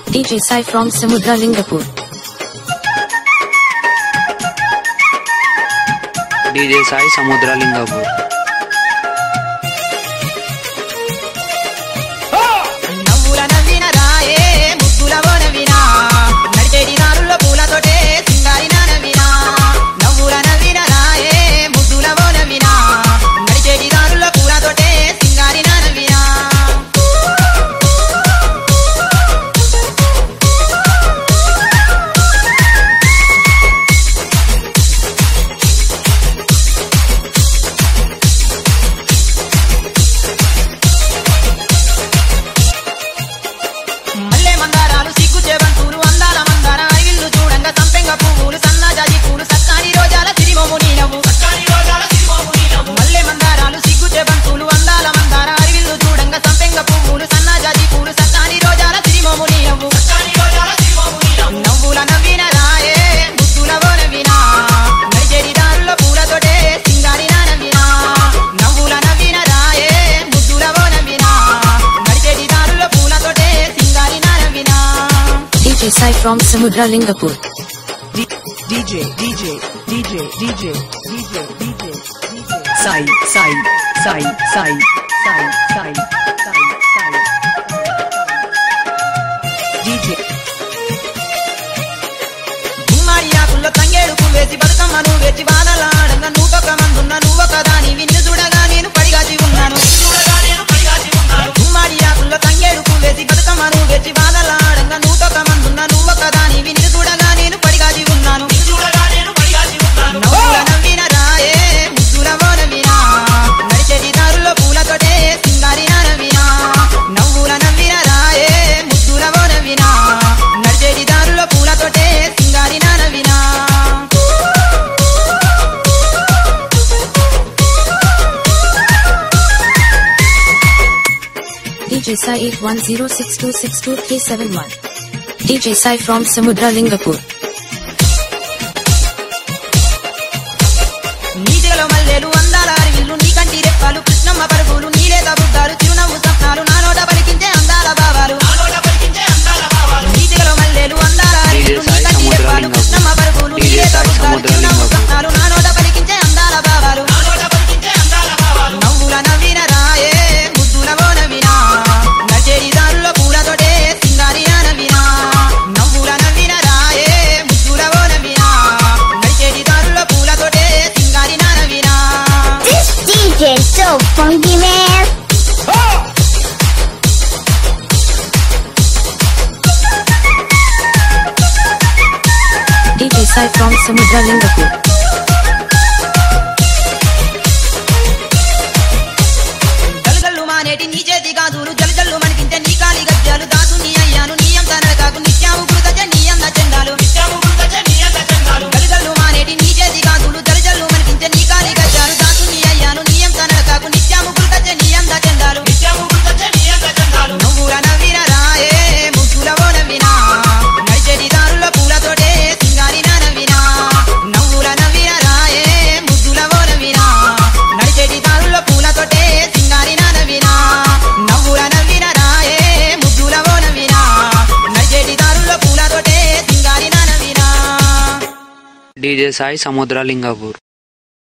DJ Sai from Samudra Lingapur. DJ Sai Samudra Lingapur. DJ Sai from Samudra Lingapur. DJ Sai DJ Maria kulla tangedu kuvesi badakamanu vechi vaadaladanna nuuka mandunna nuuka dani vinnu sudaga nenu padigaji unnanu Maria kulla tangedu kuvesi badakamanu vechi vaadaladanna nuuka mandunna nuuka dani vinnu sudaga nenu padigaji unnanu నవ్వుల నవ్విన రాయే ముద్దుల వనవినా నడిచేటి దారుల్లో పూలతోటే సింగారిన నవినా నవ్వుల నవ్విన రాయే ముద్దుల వనవినా నడిచేటి దారుల్లో పూలతోటే సింగారిన నవినా DJ Sai 8106262371. DJ Sai from Samudra Lingapur. నీటిలో మల్లెలు అందాల అరివిల్లు నీ కంటి రెప్పలు కృష్ణమ్మ పరుగులు నీలే తబుద్దాలు చిరునవ్వు సప్నాలు నా నోట పలికించే అందాల భావాలు నీటిలో మల్లెలు అందాల అరివిల్లు నీ కంటి రెప్పలు కృష్ణమ్మ పరుగులు నీలే తబుద్దాలు చిరునవ్వు సప్నాలు నా నోట పలికించే అందాల భావాలు నవ్వుల నవ్విన రాయే ముద్దుల వనవినా నడిచేటి దారుల్లో పూలతోటే సింగారిన నవినా నవ్వుల నవ్విన రాయే ముద్దుల వనవినా నడిచేటి దారుల్లో పూలతోటే సింగారిన నవినా This DJ is so funky, man. DJ Sai from Samudra Lingapur. గల్గల్లు మానేటి నీ చేతి గాజులు జల్జల్లు మనిపించే నీ కాలి గజ్జాలు దాసు నీ అయ్యాను నీ అంత నరకాకు నిత్యాము గురుతచే నీ అంద చెందాలు గల్గల్లు మానేటి నీ చేతి గాజులు జల్జల్లు మనిపించే నీ కాలి గజ్జాలు దాసు నీ అయ్యాను నీ అంత నరకాకు నిత్యాము గురుతచే నీ అంద చెందాలు నవ్వుల నవ్విన రాయే ముద్దుల వనవినా నడిచేటి దారుల్లో పూలతోటే సింగారిన నవినా నవ్వుల నవ్విన రాయే ముద్దుల వనవినా నడిచేటి దారుల్లో పూలతోటే సింగారిన నవినా నవ్వుల నవ్విన రాయే ముద్దుల వనవినా నడిచేటి దారుల్లో పూలతోటే సింగారిన నవినా DJ Sai Samudra Lingapur.